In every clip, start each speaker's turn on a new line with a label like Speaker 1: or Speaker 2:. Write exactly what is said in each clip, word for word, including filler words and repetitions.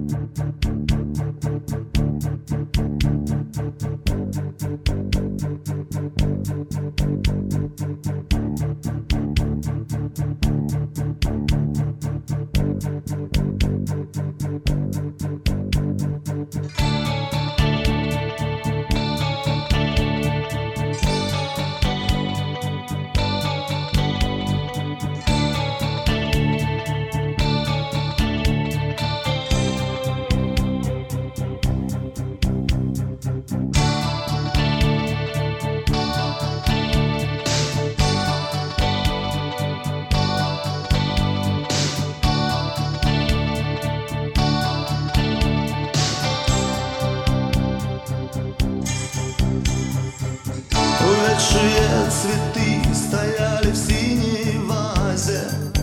Speaker 1: Увядшие цветы стояли в синей вазе.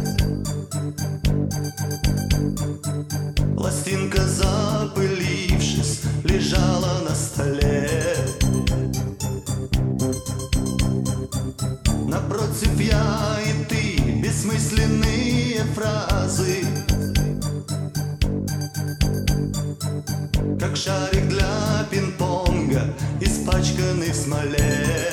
Speaker 1: Пластинка, запылившись, лежала на столе. Напротив я и ты, бессмысленные фразы, как шарик для пинг-понга, испачканный в смоле.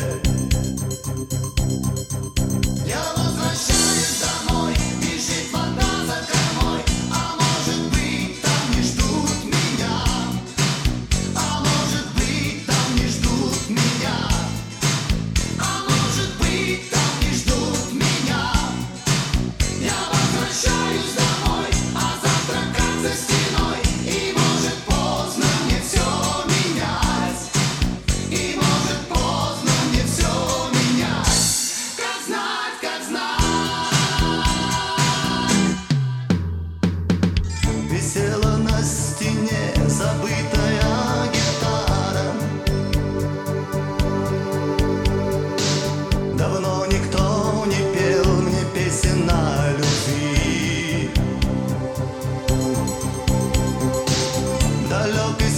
Speaker 1: Я возвращаюсь домой, бежит вода за кормой, а может быть там не ждут меня, а может быть там не ждут меня, а может быть там не ждут меня. Я возвращаюсь домой, а завтра как за стеной, и может поздно мне все менять, и может поздно мне все менять. Как знать, как знать. Висела на стене забытая гитара. Давно никто не пел мне песен о любви. В далекой